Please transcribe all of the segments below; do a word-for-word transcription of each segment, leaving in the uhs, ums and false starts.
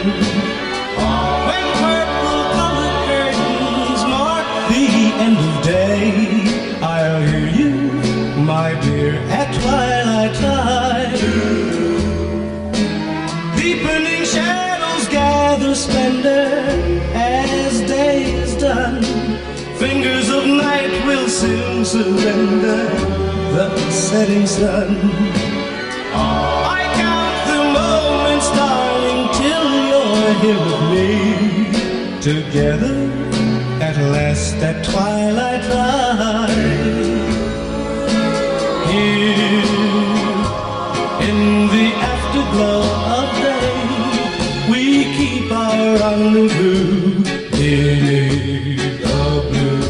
When purple-colored curtains mark the end of day, I'll hear you, my dear, at twilight time. Deepening shadows gather splendor as day is done. Fingers of night will soon surrender the setting sun. I count the moments, darling, till you're here with me. Together at last at twilight time. Here in the afterglow of day, we keep our rendezvous beneath the blue.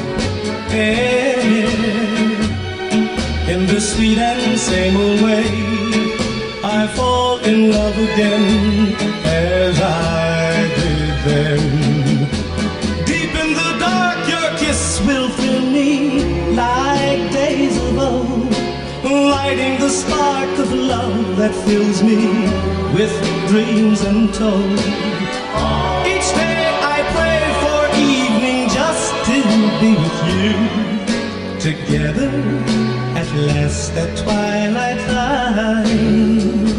In the sweet and same old way, I fall in love again as I did then. Deep in the dark, your kiss will fill me like days of old, lighting the spark of love that fills me with dreams untold. Each day I pray for evening just to be with you. Together at last at twilight time.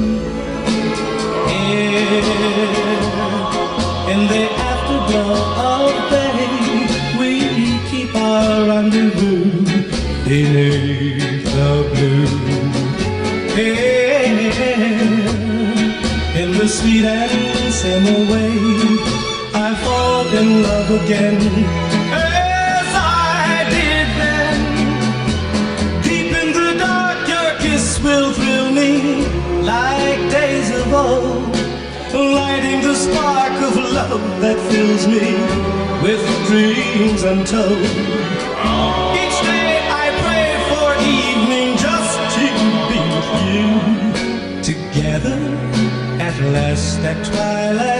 In the afterglow of day, we keep our rendezvous beneath the blue. In the sweet and same way, I fall in love again as I did then. Deep in the dark, your kiss will thrill me like days of old, lighting the spark of love that fills me with dreams untold. Each day I pray for evening just to be with you. Together at last at twilight.